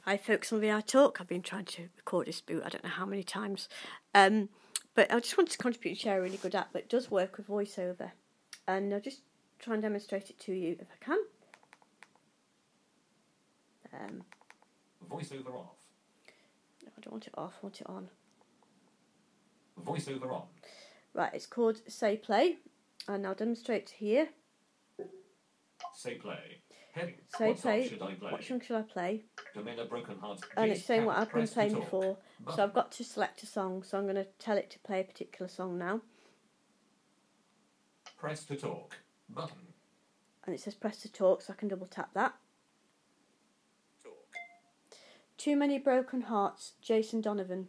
Hi folks on VR Talk. I've been trying to record this boot I don't know how many times. But I just wanted to contribute and share a really good app that does work with voiceover. And I'll just try and demonstrate it to you if I can. Voiceover off. No, I don't want it off, I want it on. Voiceover on. Right, it's called Say Play. And I'll demonstrate here. Say play. Heading. Say What Play. song should I play? What song should I play? Domain of Broken Hearts. And it's saying what I've been Press to playing talk. before. Button. So I've got to select a song. So I'm going to tell it to play a particular song now. Press to talk. Button. And it says press to talk, so I can double tap that. Talk. Too Many Broken Hearts, Jason Donovan.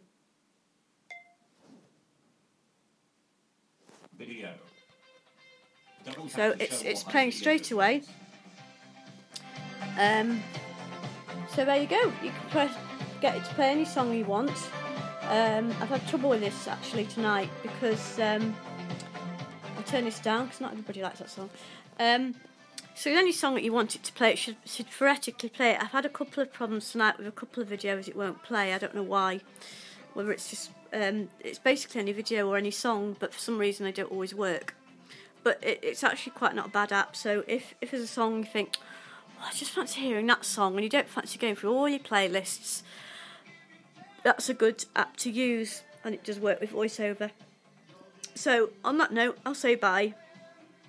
Video. Double So tap to it's show what playing video straight away. is. So there you go. You can get it to play any song you want. I've had trouble with this actually tonight because I'll turn this down because not everybody likes that song. So any song that you want it to play, it should theoretically play it. I've had a couple of problems tonight with a couple of videos it won't play. I don't know why. Whether it's just it's basically any video or any song, but for some reason they don't always work. But it's actually quite not a bad app. So if there's a song you think, I just fancy hearing that song, and you don't fancy going through all your playlists, that's a good app to use, and it does work with voiceover. So on that note, I'll say bye.